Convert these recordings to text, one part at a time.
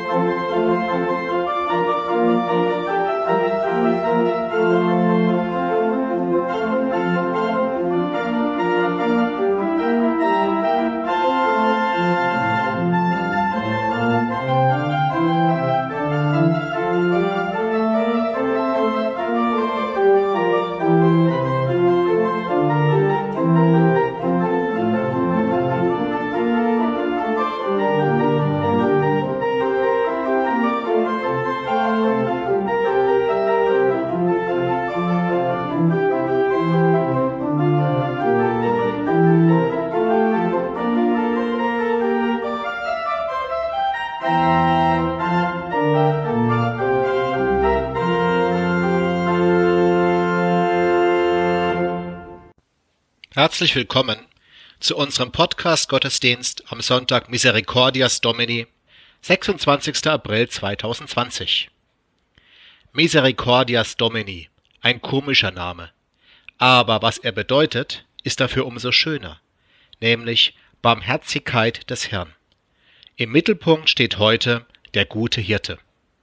Herzlich willkommen zu unserem Podcast-Gottesdienst am Sonntag Misericordias Domini, 26. April 2020. Misericordias Domini, ein komischer Name. Aber was er bedeutet, ist dafür umso schöner, nämlich Barmherzigkeit des Herrn. Im Mittelpunkt steht heute der gute Hirte.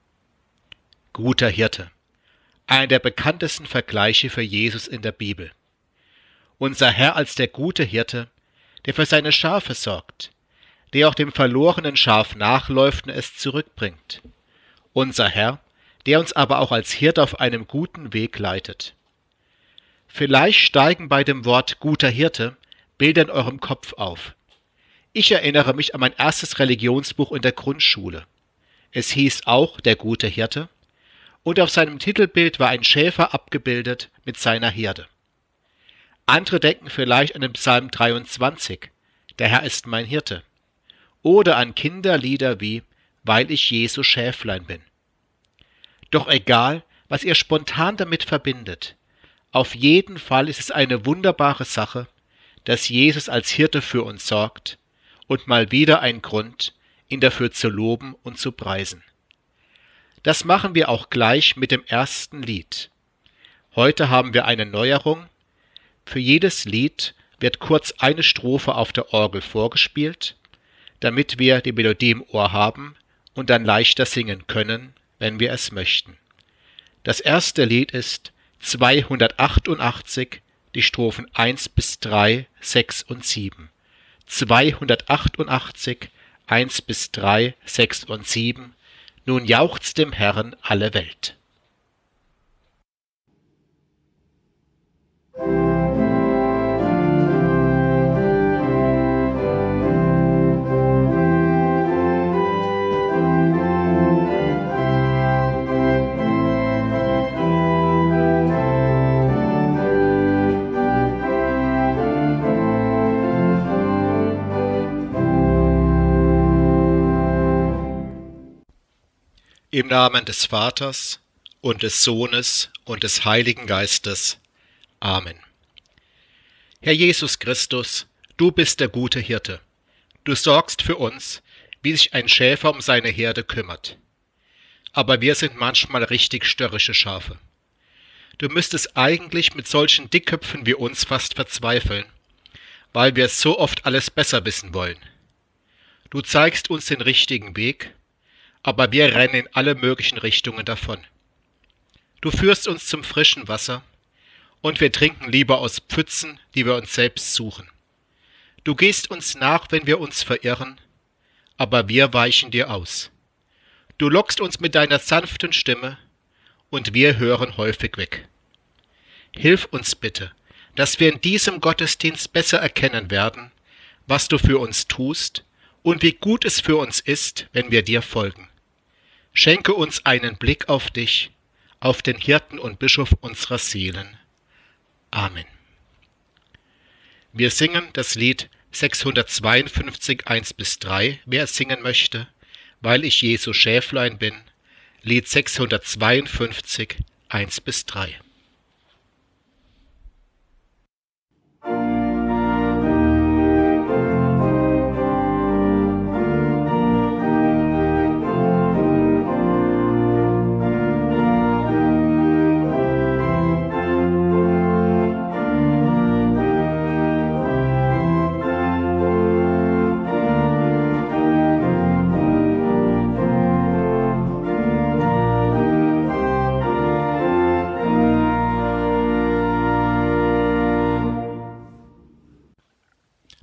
Guter Hirte, einer der bekanntesten Vergleiche für Jesus in der Bibel. Unser Herr als der gute Hirte, der für seine Schafe sorgt, der auch dem verlorenen Schaf nachläuft und es zurückbringt. Unser Herr, der uns aber auch als Hirte auf einem guten Weg leitet. Vielleicht steigen bei dem Wort guter Hirte Bilder in eurem Kopf auf. Ich erinnere mich an mein erstes Religionsbuch in der Grundschule. Es hieß auch der gute Hirte und auf seinem Titelbild war ein Schäfer abgebildet mit seiner Herde. Andere denken vielleicht an den Psalm 23, der Herr ist mein Hirte, oder an Kinderlieder wie Weil ich Jesu Schäflein bin. Doch egal, was ihr spontan damit verbindet, auf jeden Fall ist es eine wunderbare Sache, dass Jesus als Hirte für uns sorgt und mal wieder ein Grund, ihn dafür zu loben und zu preisen. Das machen wir auch gleich mit dem ersten Lied. Heute haben wir eine Neuerung. Für jedes Lied wird kurz eine Strophe auf der Orgel vorgespielt, damit wir die Melodie im Ohr haben und dann leichter singen können, wenn wir es möchten. Das erste Lied ist 288, die Strophen 1 bis 3, 6 und 7. 288, 1 bis 3, 6 und 7. Nun jauchzt dem Herrn alle Welt. Im Namen des Vaters und des Sohnes und des Heiligen Geistes. Amen. Herr Jesus Christus, du bist der gute Hirte. Du sorgst für uns, wie sich ein Schäfer um seine Herde kümmert. Aber wir sind manchmal richtig störrische Schafe. Du müsstest eigentlich mit solchen Dickköpfen wie uns fast verzweifeln, weil wir so oft alles besser wissen wollen. Du zeigst uns den richtigen Weg, aber wir rennen in alle möglichen Richtungen davon. Du führst uns zum frischen Wasser, und wir trinken lieber aus Pfützen, die wir uns selbst suchen. Du gehst uns nach, wenn wir uns verirren, aber wir weichen dir aus. Du lockst uns mit deiner sanften Stimme, und wir hören häufig weg. Hilf uns bitte, dass wir in diesem Gottesdienst besser erkennen werden, was du für uns tust und wie gut es für uns ist, wenn wir dir folgen. Schenke uns einen Blick auf dich, auf den Hirten und Bischof unserer Seelen. Amen. Wir singen das Lied 652, 1 bis 3, wer es singen möchte, weil ich Jesu Schäflein bin, Lied 652, 1 bis 3.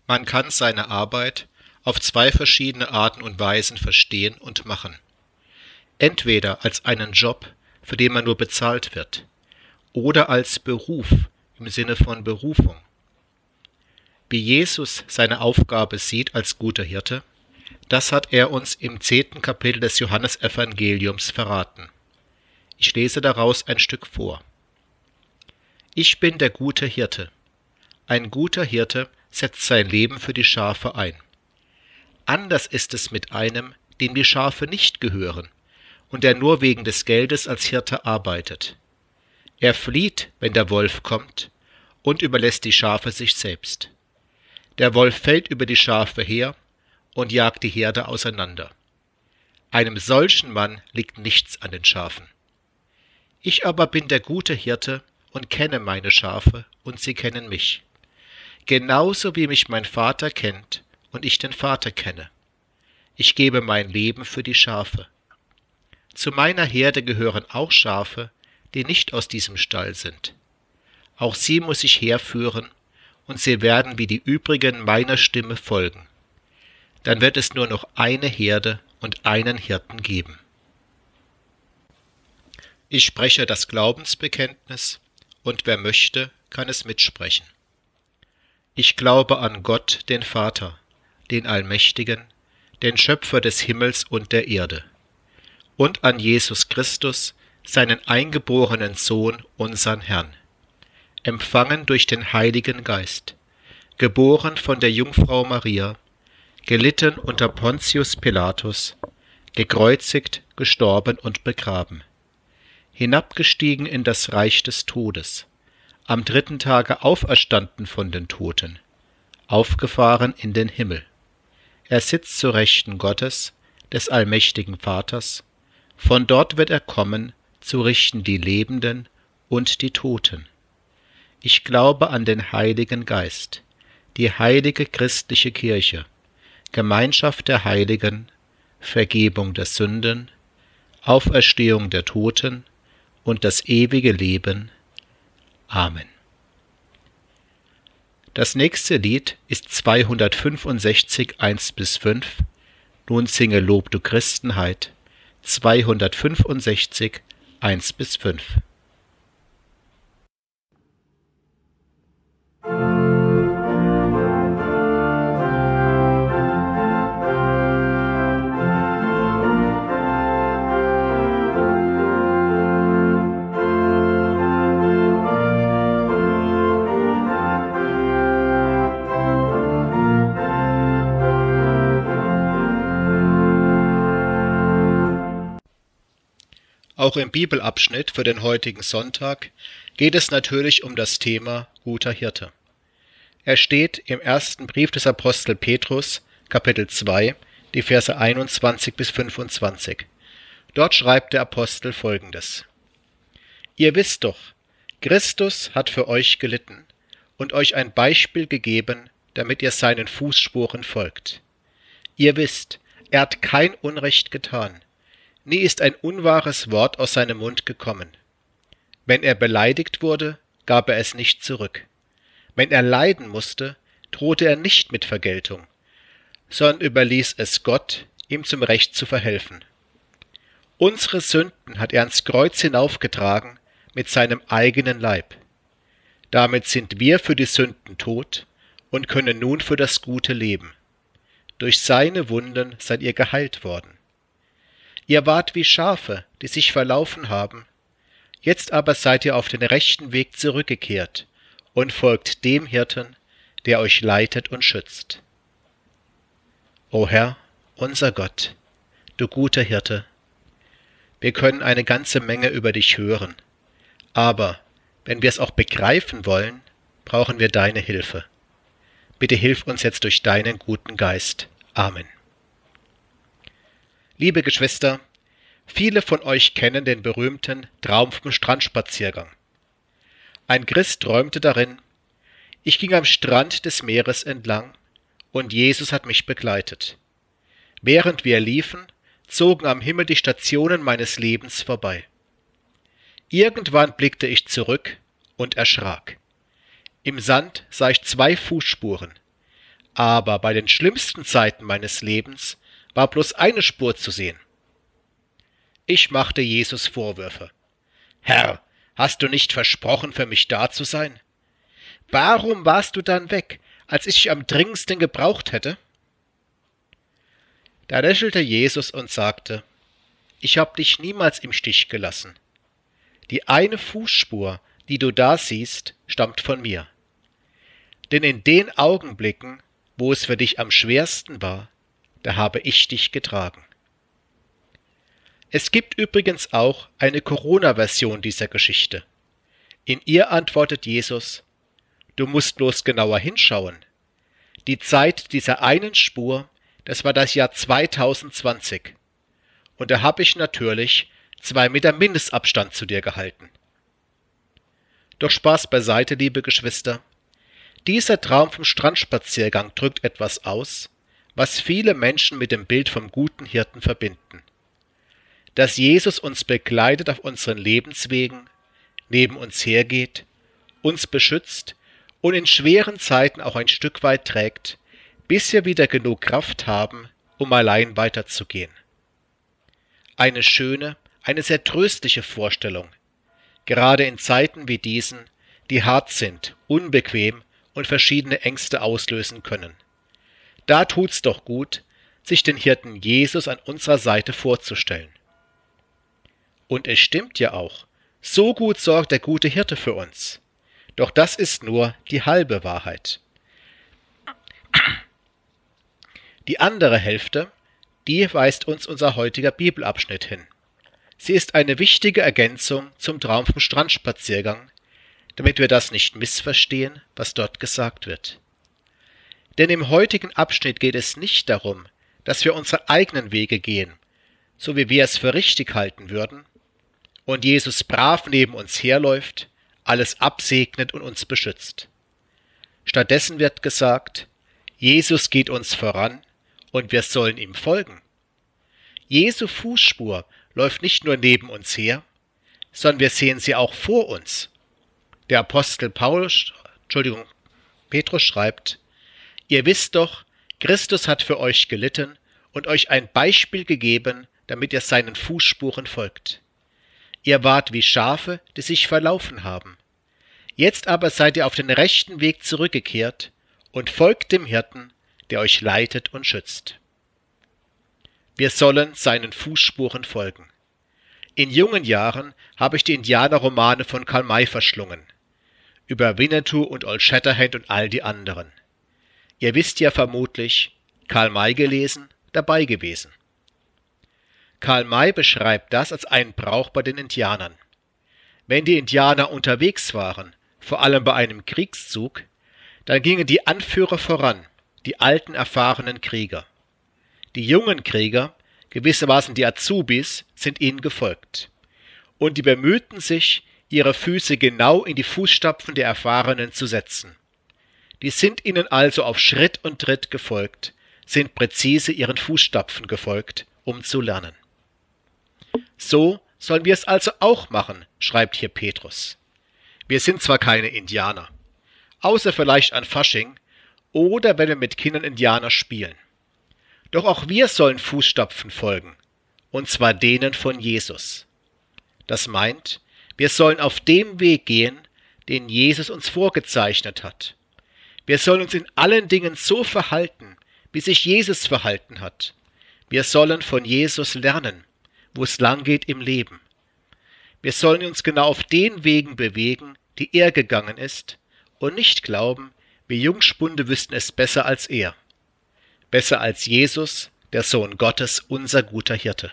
Man kann seine Arbeit auf zwei verschiedene Arten und Weisen verstehen und machen. Entweder als einen Job, für den man nur bezahlt wird, oder als Beruf im Sinne von Berufung. Wie Jesus seine Aufgabe sieht als guter Hirte, das hat er uns im 10. Kapitel des Johannesevangeliums verraten. Ich lese daraus ein Stück vor. Ich bin der gute Hirte. Ein guter Hirte setzt sein Leben für die Schafe ein. Anders ist es mit einem, dem die Schafe nicht gehören und der nur wegen des Geldes als Hirte arbeitet. Er flieht, wenn der Wolf kommt, und überlässt die Schafe sich selbst. Der Wolf fällt über die Schafe her und jagt die Herde auseinander. Einem solchen Mann liegt nichts an den Schafen. Ich aber bin der gute Hirte und kenne meine Schafe, und sie kennen mich. Genauso wie mich mein Vater kennt und ich den Vater kenne. Ich gebe mein Leben für die Schafe. Zu meiner Herde gehören auch Schafe, die nicht aus diesem Stall sind. Auch sie muss ich herführen, und sie werden wie die übrigen meiner Stimme folgen. Dann wird es nur noch eine Herde und einen Hirten geben. Ich spreche das Glaubensbekenntnis, und wer möchte, kann es mitsprechen. Ich glaube an Gott, den Vater, den Allmächtigen, den Schöpfer des Himmels und der Erde, und an Jesus Christus, seinen eingeborenen Sohn, unseren Herrn, empfangen durch den Heiligen Geist, geboren von der Jungfrau Maria, gelitten unter Pontius Pilatus, gekreuzigt, gestorben und begraben, hinabgestiegen in das Reich des Todes, am 3. Tage auferstanden von den Toten, aufgefahren in den Himmel. Er sitzt zur Rechten Gottes, des allmächtigen Vaters, von dort wird er kommen, zu richten die Lebenden und die Toten. Ich glaube an den Heiligen Geist, die heilige christliche Kirche, Gemeinschaft der Heiligen, Vergebung der Sünden, Auferstehung der Toten und das ewige Leben. Amen. Das nächste Lied ist 265, 1-5. Nun singe Lob du Christenheit, 265, 1-5. Auch im Bibelabschnitt für den heutigen Sonntag geht es natürlich um das Thema guter Hirte. Er steht im ersten Brief des Apostel Petrus, Kapitel 2, die Verse 21-25. Dort schreibt der Apostel Folgendes: Ihr wisst doch, Christus hat für euch gelitten und euch ein Beispiel gegeben, damit ihr seinen Fußspuren folgt. Ihr wisst, er hat kein Unrecht getan. Nie ist ein unwahres Wort aus seinem Mund gekommen. Wenn er beleidigt wurde, gab er es nicht zurück. Wenn er leiden musste, drohte er nicht mit Vergeltung, sondern überließ es Gott, ihm zum Recht zu verhelfen. Unsere Sünden hat er ans Kreuz hinaufgetragen mit seinem eigenen Leib. Damit sind wir für die Sünden tot und können nun für das Gute leben. Durch seine Wunden seid ihr geheilt worden. Ihr wart wie Schafe, die sich verlaufen haben. Jetzt aber seid ihr auf den rechten Weg zurückgekehrt und folgt dem Hirten, der euch leitet und schützt. O Herr, unser Gott, du guter Hirte, wir können eine ganze Menge über dich hören, aber wenn wir es auch begreifen wollen, brauchen wir deine Hilfe. Bitte hilf uns jetzt durch deinen guten Geist. Amen. Liebe Geschwister, viele von euch kennen den berühmten Traum vom Strandspaziergang. Ein Christ träumte darin: Ich ging am Strand des Meeres entlang und Jesus hat mich begleitet. Während wir liefen, zogen am Himmel die Stationen meines Lebens vorbei. Irgendwann blickte ich zurück und erschrak. Im Sand sah ich 2 Fußspuren. aber bei den schlimmsten Zeiten meines Lebens war bloß eine Spur zu sehen. Ich machte Jesus Vorwürfe. Herr, hast du nicht versprochen, für mich da zu sein? Warum warst du dann weg, als ich dich am dringendsten gebraucht hätte? Da lächelte Jesus und sagte, ich habe dich niemals im Stich gelassen. Die eine Fußspur, die du da siehst, stammt von mir. Denn in den Augenblicken, wo es für dich am schwersten war, da habe ich dich getragen. Es gibt übrigens auch eine Corona-Version dieser Geschichte. In ihr antwortet Jesus, du musst bloß genauer hinschauen. Die Zeit dieser einen Spur, das war das Jahr 2020. Und da habe ich natürlich 2 Meter Mindestabstand zu dir gehalten. Doch Spaß beiseite, liebe Geschwister. Dieser Traum vom Strandspaziergang drückt etwas aus, was viele Menschen mit dem Bild vom guten Hirten verbinden. Dass Jesus uns begleitet auf unseren Lebenswegen, neben uns hergeht, uns beschützt und in schweren Zeiten auch ein Stück weit trägt, bis wir wieder genug Kraft haben, um allein weiterzugehen. Eine schöne, eine sehr tröstliche Vorstellung, gerade in Zeiten wie diesen, die hart sind, unbequem und verschiedene Ängste auslösen können. Da tut's doch gut, sich den Hirten Jesus an unserer Seite vorzustellen. Und es stimmt ja auch, so gut sorgt der gute Hirte für uns. Doch das ist nur die halbe Wahrheit. Die andere Hälfte, die weist uns unser heutiger Bibelabschnitt hin. Sie ist eine wichtige Ergänzung zum Traum vom Strandspaziergang, damit wir das nicht missverstehen, was dort gesagt wird. Denn im heutigen Abschnitt geht es nicht darum, dass wir unsere eigenen Wege gehen, so wie wir es für richtig halten würden, und Jesus brav neben uns herläuft, alles absegnet und uns beschützt. Stattdessen wird gesagt, Jesus geht uns voran und wir sollen ihm folgen. Jesu Fußspur läuft nicht nur neben uns her, sondern wir sehen sie auch vor uns. Der Apostel Petrus schreibt, ihr wisst doch, Christus hat für euch gelitten und euch ein Beispiel gegeben, damit ihr seinen Fußspuren folgt. Ihr wart wie Schafe, die sich verlaufen haben. Jetzt aber seid ihr auf den rechten Weg zurückgekehrt und folgt dem Hirten, der euch leitet und schützt. Wir sollen seinen Fußspuren folgen. In jungen Jahren habe ich die Indianerromane von Karl May verschlungen. Über Winnetou und Old Shatterhand und all die anderen. Ihr wisst ja vermutlich, Karl May gelesen, dabei gewesen. Karl May beschreibt das als einen Brauch bei den Indianern. Wenn die Indianer unterwegs waren, vor allem bei einem Kriegszug, dann gingen die Anführer voran, die alten erfahrenen Krieger. Die jungen Krieger, gewissermaßen die Azubis, sind ihnen gefolgt. Und die bemühten sich, ihre Füße genau in die Fußstapfen der Erfahrenen zu setzen. Die sind ihnen also auf Schritt und Tritt gefolgt, sind präzise ihren Fußstapfen gefolgt, um zu lernen. So sollen wir es also auch machen, schreibt hier Petrus. Wir sind zwar keine Indianer, außer vielleicht an Fasching oder wenn wir mit Kindern Indianer spielen. Doch auch wir sollen Fußstapfen folgen, und zwar denen von Jesus. Das meint, wir sollen auf dem Weg gehen, den Jesus uns vorgezeichnet hat. Wir sollen uns in allen Dingen so verhalten, wie sich Jesus verhalten hat. Wir sollen von Jesus lernen, wo es lang geht im Leben. Wir sollen uns genau auf den Wegen bewegen, die er gegangen ist, und nicht glauben, wir Jungspunde wüssten es besser als er. Besser als Jesus, der Sohn Gottes, unser guter Hirte.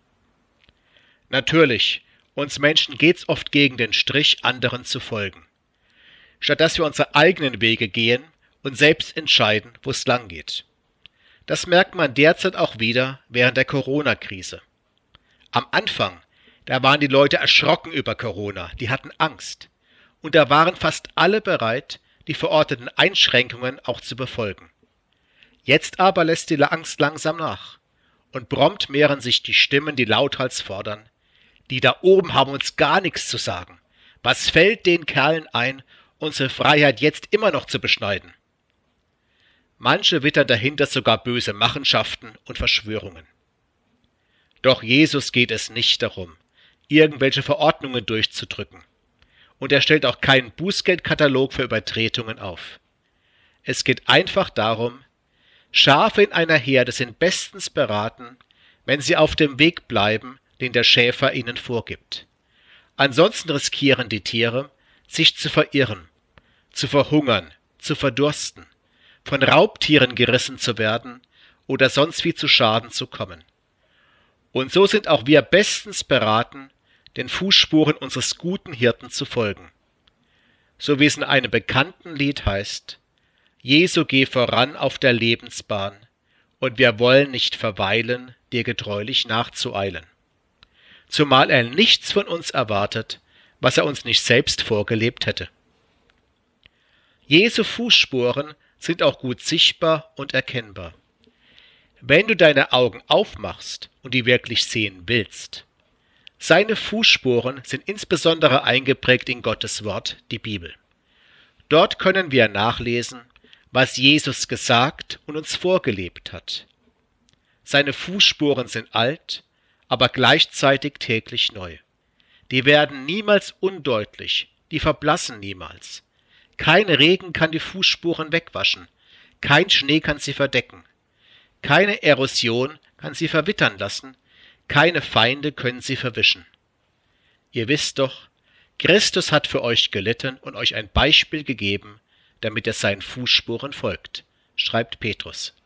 Natürlich, uns Menschen geht's oft gegen den Strich, anderen zu folgen. Statt dass wir unsere eigenen Wege gehen und selbst entscheiden, wo es lang geht. Das merkt man derzeit auch wieder während der Corona-Krise. Am Anfang, da waren die Leute erschrocken über Corona, die hatten Angst. Und da waren fast alle bereit, die verordneten Einschränkungen auch zu befolgen. Jetzt aber lässt die Angst langsam nach und prompt mehren sich die Stimmen, die lauthals fordern, die da oben haben uns gar nichts zu sagen. Was fällt den Kerlen ein, unsere Freiheit jetzt immer noch zu beschneiden? Manche wittern dahinter sogar böse Machenschaften und Verschwörungen. Doch Jesus geht es nicht darum, irgendwelche Verordnungen durchzudrücken. Und er stellt auch keinen Bußgeldkatalog für Übertretungen auf. Es geht einfach darum, Schafe in einer Herde sind bestens beraten, wenn sie auf dem Weg bleiben, den der Schäfer ihnen vorgibt. Ansonsten riskieren die Tiere, sich zu verirren, zu verhungern, zu verdursten, von Raubtieren gerissen zu werden oder sonst wie zu Schaden zu kommen. Und so sind auch wir bestens beraten, den Fußspuren unseres guten Hirten zu folgen. So wie es in einem bekannten Lied heißt: Jesu, geh voran auf der Lebensbahn, und wir wollen nicht verweilen, dir getreulich nachzueilen. Zumal er nichts von uns erwartet, was er uns nicht selbst vorgelebt hätte. Jesu Fußspuren sind auch gut sichtbar und erkennbar. Wenn du deine Augen aufmachst und die wirklich sehen willst. Seine Fußspuren sind insbesondere eingeprägt in Gottes Wort, die Bibel. Dort können wir nachlesen, was Jesus gesagt und uns vorgelebt hat. Seine Fußspuren sind alt, aber gleichzeitig täglich neu. Die werden niemals undeutlich, die verblassen niemals. Kein Regen kann die Fußspuren wegwaschen, kein Schnee kann sie verdecken. Keine Erosion kann sie verwittern lassen, keine Feinde können sie verwischen. Ihr wisst doch, Christus hat für euch gelitten und euch ein Beispiel gegeben, damit ihr seinen Fußspuren folgt, schreibt Petrus.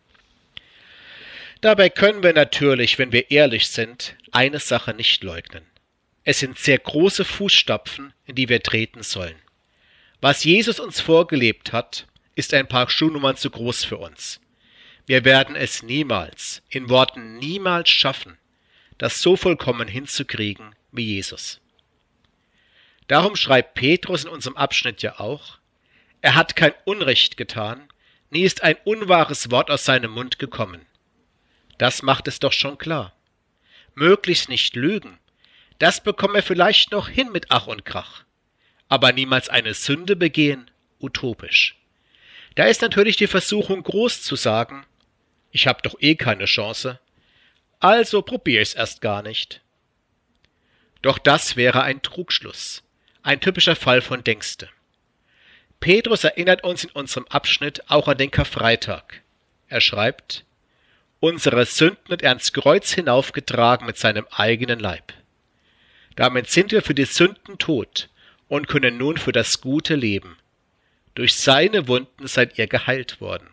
Dabei können wir natürlich, wenn wir ehrlich sind, eine Sache nicht leugnen. Es sind sehr große Fußstapfen, in die wir treten sollen. Was Jesus uns vorgelebt hat, ist ein paar Schuhnummern zu groß für uns. Wir werden es niemals, in Worten niemals schaffen, das so vollkommen hinzukriegen wie Jesus. Darum schreibt Petrus in unserem Abschnitt ja auch: Er hat kein Unrecht getan, nie ist ein unwahres Wort aus seinem Mund gekommen. Das macht es doch schon klar. Möglichst nicht lügen, das bekommen wir vielleicht noch hin mit Ach und Krach. Aber niemals eine Sünde begehen, utopisch. Da ist natürlich die Versuchung groß zu sagen: Ich habe doch eh keine Chance, also probiere ich es erst gar nicht. Doch das wäre ein Trugschluss, ein typischer Fall von Denkste. Petrus erinnert uns in unserem Abschnitt auch an den Karfreitag. Er schreibt: Unsere Sünden hat er ans Kreuz hinaufgetragen mit seinem eigenen Leib. Damit sind wir für die Sünden tot und können nun für das Gute leben. Durch seine Wunden seid ihr geheilt worden.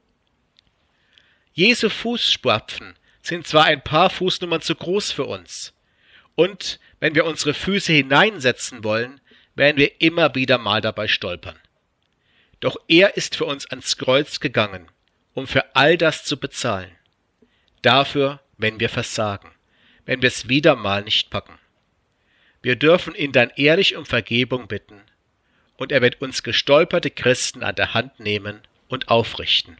Jesu Fußstapfen sind zwar ein paar Fußnummern zu groß für uns, und wenn wir unsere Füße hineinsetzen wollen, werden wir immer wieder mal dabei stolpern. Doch er ist für uns ans Kreuz gegangen, um für all das zu bezahlen. Dafür, wenn wir versagen, wenn wir es wieder mal nicht packen. Wir dürfen ihn dann ehrlich um Vergebung bitten, und er wird uns gestolperte Christen an der Hand nehmen und aufrichten.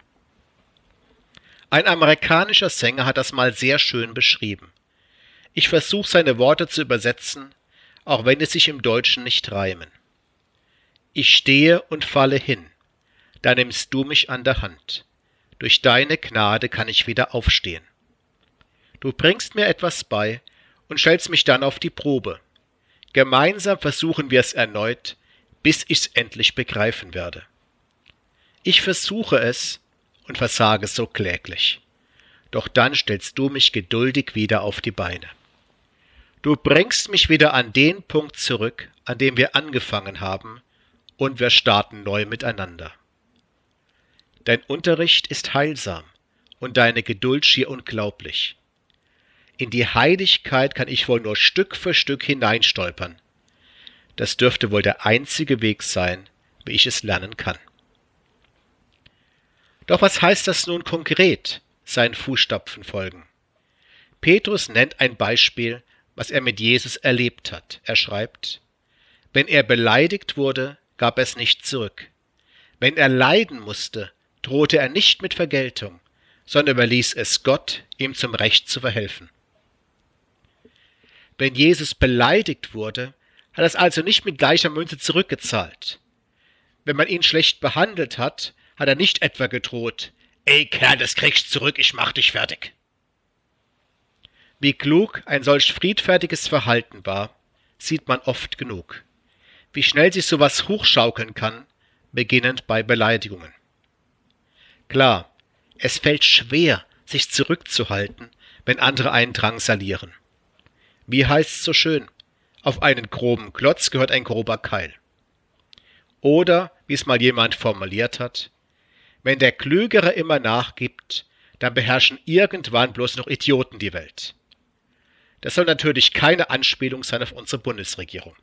Ein amerikanischer Sänger hat das mal sehr schön beschrieben. Ich versuche seine Worte zu übersetzen, auch wenn es sich im Deutschen nicht reimen. Ich stehe und falle hin, da nimmst du mich an der Hand. Durch deine Gnade kann ich wieder aufstehen. Du bringst mir etwas bei und stellst mich dann auf die Probe. Gemeinsam versuchen wir es erneut, bis ich's endlich begreifen werde. Ich versuche es und versage so kläglich. Doch dann stellst du mich geduldig wieder auf die Beine. Du bringst mich wieder an den Punkt zurück, an dem wir angefangen haben, und wir starten neu miteinander. Dein Unterricht ist heilsam und deine Geduld schier unglaublich. In die Heiligkeit kann ich wohl nur Stück für Stück hineinstolpern. Das dürfte wohl der einzige Weg sein, wie ich es lernen kann. Doch was heißt das nun konkret, seinen Fußstapfen folgen? Petrus nennt ein Beispiel, was er mit Jesus erlebt hat. Er schreibt: Wenn er beleidigt wurde, gab er es nicht zurück. Wenn er leiden musste, drohte er nicht mit Vergeltung, sondern überließ es Gott, ihm zum Recht zu verhelfen. Wenn Jesus beleidigt wurde, hat er es also nicht mit gleicher Münze zurückgezahlt. Wenn man ihn schlecht behandelt hat, hat er nicht etwa gedroht: »Ey Kerl, das kriegst zurück, ich mach dich fertig.« Wie klug ein solch friedfertiges Verhalten war, sieht man oft genug. Wie schnell sich sowas hochschaukeln kann, beginnend bei Beleidigungen. Klar, es fällt schwer, sich zurückzuhalten, wenn andere einen drangsalieren. Wie heißt's so schön? Auf einen groben Klotz gehört ein grober Keil. Oder, wie es mal jemand formuliert hat: Wenn der Klügere immer nachgibt, dann beherrschen irgendwann bloß noch Idioten die Welt. Das soll natürlich keine Anspielung sein auf unsere Bundesregierung.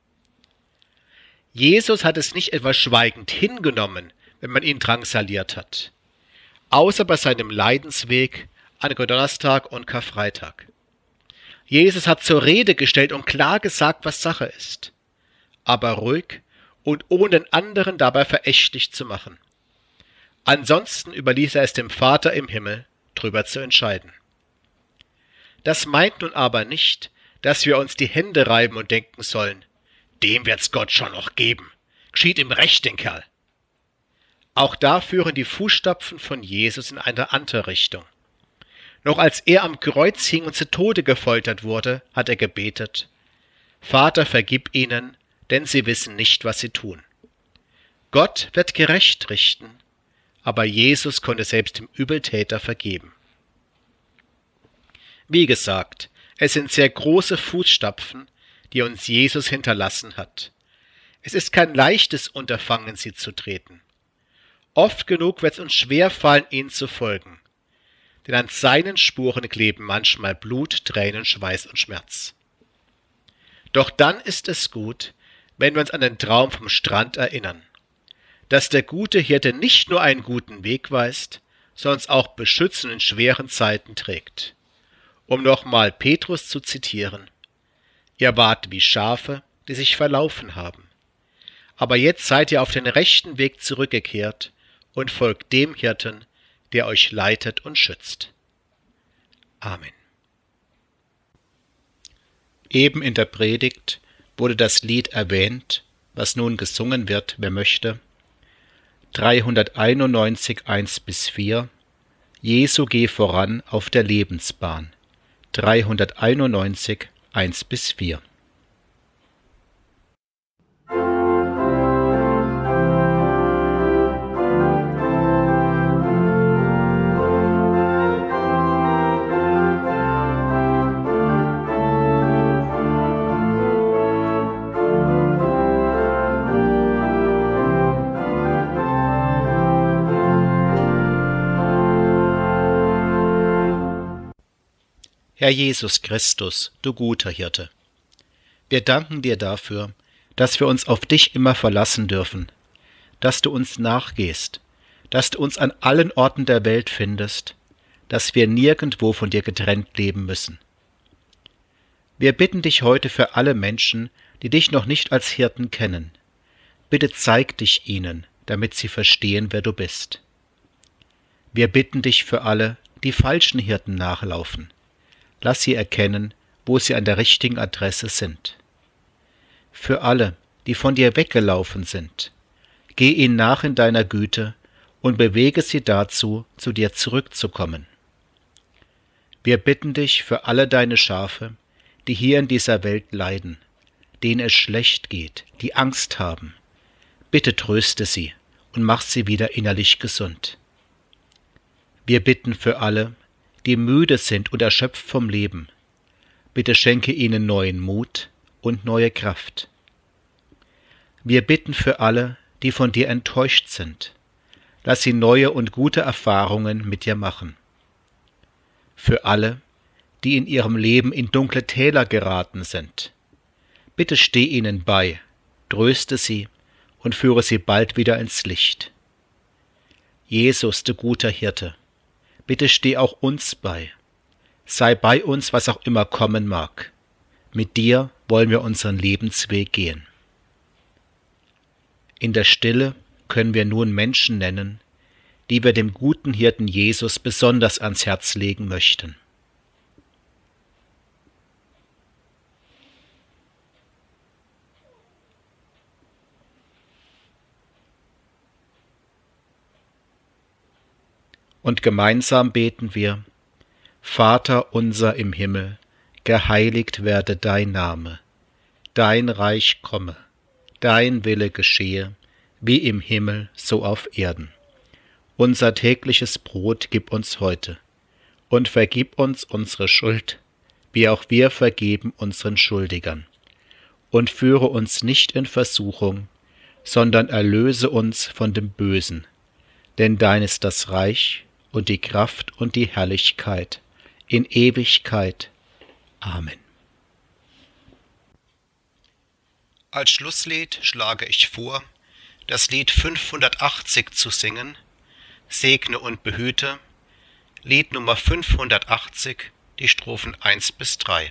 Jesus hat es nicht etwa schweigend hingenommen, wenn man ihn drangsaliert hat, außer bei seinem Leidensweg an Donnerstag und Karfreitag. Jesus hat zur Rede gestellt und klar gesagt, was Sache ist, aber ruhig und ohne den anderen dabei verächtlich zu machen. Ansonsten überließ er es dem Vater im Himmel, drüber zu entscheiden. Das meint nun aber nicht, dass wir uns die Hände reiben und denken sollen: Dem wird's Gott schon noch geben. Geschieht ihm recht, den Kerl. Auch da führen die Fußstapfen von Jesus in eine andere Richtung. Noch als er am Kreuz hing und zu Tode gefoltert wurde, hat er gebetet: Vater, vergib ihnen, denn sie wissen nicht, was sie tun. Gott wird gerecht richten, aber Jesus konnte selbst dem Übeltäter vergeben. Wie gesagt, es sind sehr große Fußstapfen, die uns Jesus hinterlassen hat. Es ist kein leichtes Unterfangen, sie zu treten. Oft genug wird es uns schwerfallen, ihnen zu folgen. Denn an seinen Spuren kleben manchmal Blut, Tränen, Schweiß und Schmerz. Doch dann ist es gut, wenn wir uns an den Traum vom Strand erinnern, dass der gute Hirte nicht nur einen guten Weg weist, sondern uns auch beschützt und in schweren Zeiten trägt. Um nochmal Petrus zu zitieren: Ihr wart wie Schafe, die sich verlaufen haben. Aber jetzt seid ihr auf den rechten Weg zurückgekehrt und folgt dem Hirten, der euch leitet und schützt. Amen. Eben in der Predigt wurde das Lied erwähnt, was nun gesungen wird, wer möchte. 391, 1-4. Jesu geh voran auf der Lebensbahn. 391, 1-4. Herr Jesus Christus, du guter Hirte, wir danken dir dafür, dass wir uns auf dich immer verlassen dürfen, dass du uns nachgehst, dass du uns an allen Orten der Welt findest, dass wir nirgendwo von dir getrennt leben müssen. Wir bitten dich heute für alle Menschen, die dich noch nicht als Hirten kennen. Bitte zeig dich ihnen, damit sie verstehen, wer du bist. Wir bitten dich für alle, die falschen Hirten nachlaufen. Lass sie erkennen, wo sie an der richtigen Adresse sind. Für alle, die von dir weggelaufen sind, geh ihnen nach in deiner Güte und bewege sie dazu, zu dir zurückzukommen. Wir bitten dich für alle deine Schafe, die hier in dieser Welt leiden, denen es schlecht geht, die Angst haben. Bitte tröste sie und mach sie wieder innerlich gesund. Wir bitten für alle, die müde sind und erschöpft vom Leben. Bitte schenke ihnen neuen Mut und neue Kraft. Wir bitten für alle, die von dir enttäuscht sind. Lass sie neue und gute Erfahrungen mit dir machen. Für alle, die in ihrem Leben in dunkle Täler geraten sind. Bitte steh ihnen bei, tröste sie und führe sie bald wieder ins Licht. Jesus, du guter Hirte, bitte steh auch uns bei. Sei bei uns, was auch immer kommen mag. Mit dir wollen wir unseren Lebensweg gehen. In der Stille können wir nun Menschen nennen, die wir dem guten Hirten Jesus besonders ans Herz legen möchten. Und gemeinsam beten wir: Vater unser im Himmel, geheiligt werde dein Name, dein Reich komme, dein Wille geschehe, wie im Himmel so auf Erden. Unser tägliches Brot gib uns heute und vergib uns unsere Schuld, wie auch wir vergeben unseren Schuldigern. Und führe uns nicht in Versuchung, sondern erlöse uns von dem Bösen. Denn dein ist das Reich und die Kraft und die Herrlichkeit in Ewigkeit. Amen. Als Schlusslied schlage ich vor, das Lied 580 zu singen, Segne und behüte, Lied Nummer 580, die Strophen 1 bis 3.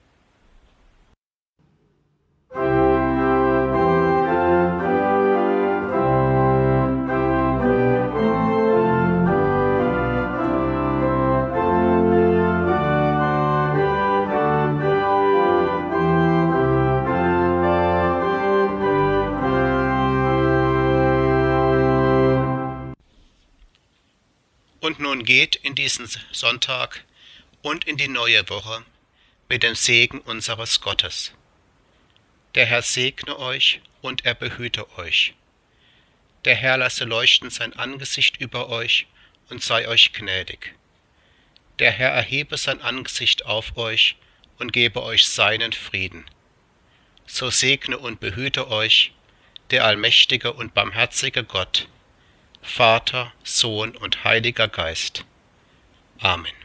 Und nun geht in diesen Sonntag und in die neue Woche mit dem Segen unseres Gottes. Der Herr segne euch und er behüte euch. Der Herr lasse leuchten sein Angesicht über euch und sei euch gnädig. Der Herr erhebe sein Angesicht auf euch und gebe euch seinen Frieden. So segne und behüte euch der allmächtige und barmherzige Gott, Vater, Sohn und Heiliger Geist. Amen.